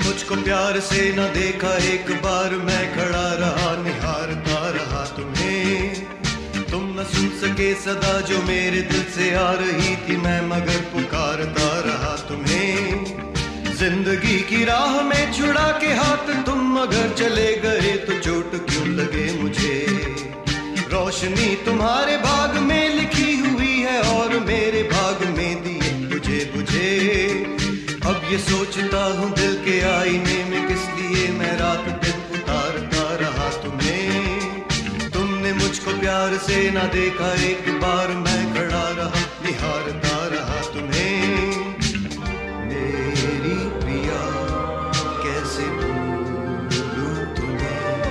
मुझको प्यार से न देखा, एक बार मैं खड़ा रहा निहारता रहा तुम्हें। तुम न सुन सके सदा जो मेरे दिल से आ रही थी, मैं मगर पुकारता रहा तुम्हें। जिंदगी की राह में छुड़ा के हाथ तुम मगर चले गए, तो चोट क्यों लगे मुझे। रोशनी तुम्हारे भाग में लिखी हुई है और मेरे भाग में दिए तुझे बुझे। अब ये सोचता हूँ दिल के आईने में, किस लिए मैं रात दिन उतारता रहा तुम्हें। तुमने मुझको प्यार से ना देखा, एक बार मैं खड़ा रहा निहारता रहा तुम्हें। मेरी प्रिया कैसे भूलूं तुम्हें,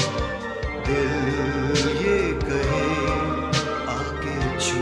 दिल ये कहे आके छू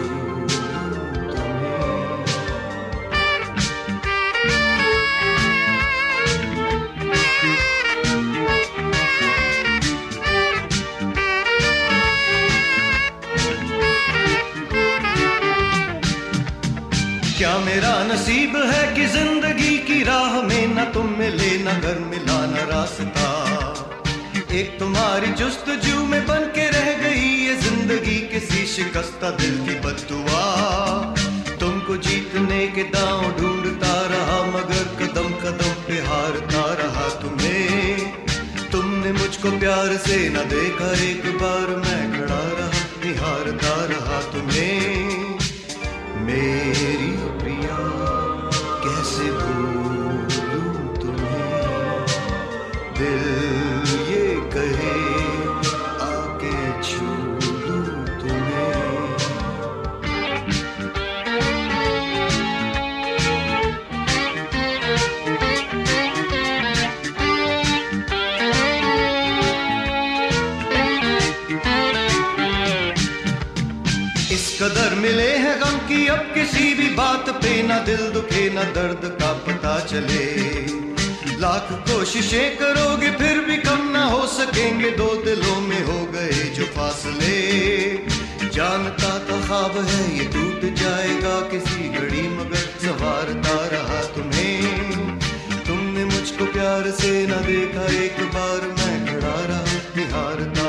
क्या मेरा नसीब है कि जिंदगी की राह में न तुम मिले, न घर मिला न रास्ता। एक तुम्हारी जुस्तजू में बन के रह गई ये जिंदगी, किसी शिकस्ता दिल की बद्दुआ। तुमको जीतने के दांव ढूंढता रहा, मगर कदम कदम पे हारता रहा तुम्हें। तुमने मुझको प्यार से न देखा, एक बार मैं खड़ा रहा निहारता रहा तुम्हें। मेरी प्रिया कैसे भूलूं तुम्हें, दिल ये कहे आके छू लूं तुम्हें। इस कदर मिले हैं गम की अब किसी भी बात पे ना दिल दुखे ना दर्द का पता चले। लाख कोशिशें करोगे फिर भी कम ना हो सकेंगे, दो दिलों में हो गए जो फासले। जानता था ख्वाब है ये टूट जाएगा किसी घड़ी, मगर संवारता रहा तुम्हें। तुमने मुझको प्यार से ना देखा, एक बार मैं खड़ा रहा निहारता